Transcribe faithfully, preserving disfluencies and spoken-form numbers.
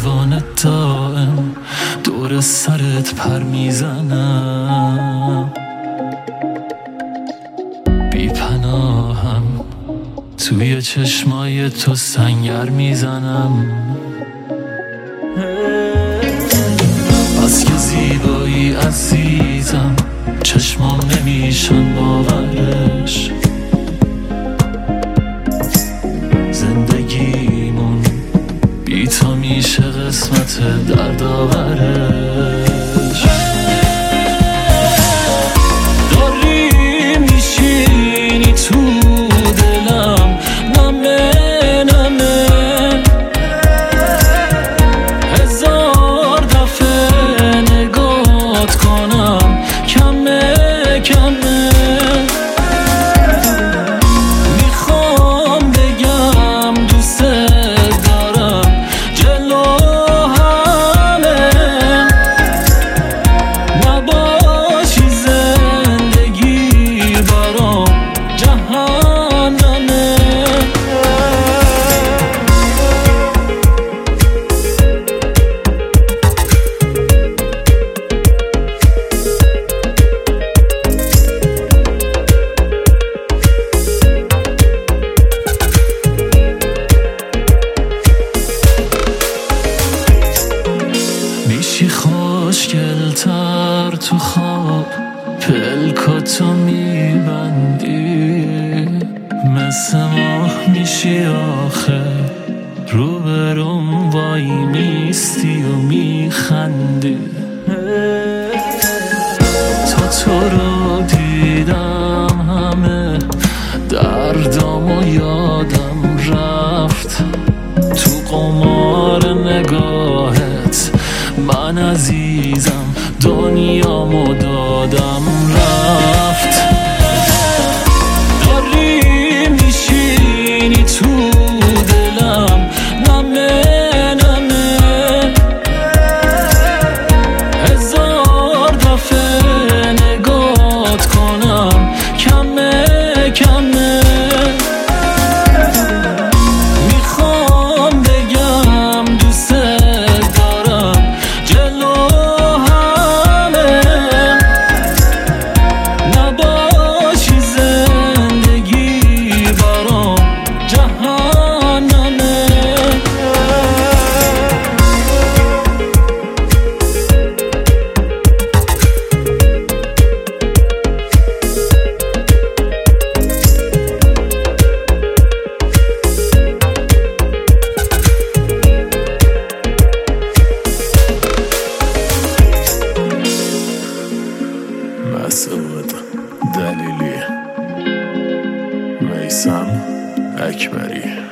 کاروان دائم دور سرت پر میزنم، بی پناهم توی چشمای تو سنگر میزنم. بس که زیبایی عزیزم، چشمام نمیشن باورش. زندگیمون بی تو میشه قسمت دردآورش. داری میشینی تو دلم، نمه نمه هزار دفعه نگات کنم، کمه کمه. میخوام بگم دوست دارم جلو همه، نباشی زندگی برام جهنمه. میشی خوشگل‌تر تو خواب، پلکاتو میبندی، مثل ماه میشی آخه، روبروم وای میستی و میخندی. تا تو رو دیدم همه دردامو یادم رفت، تو قمار نگاهت من عزیزم دنیامو دادم رفت. داری میشینی تو دلم، نمه نمه هزار دفعه نگات کنم، کمه کمه. میخوام بگم دوست دارم جلو همه، نباشی زندگی برام جهنمه. مسعود دلیلی، میثم اکبری.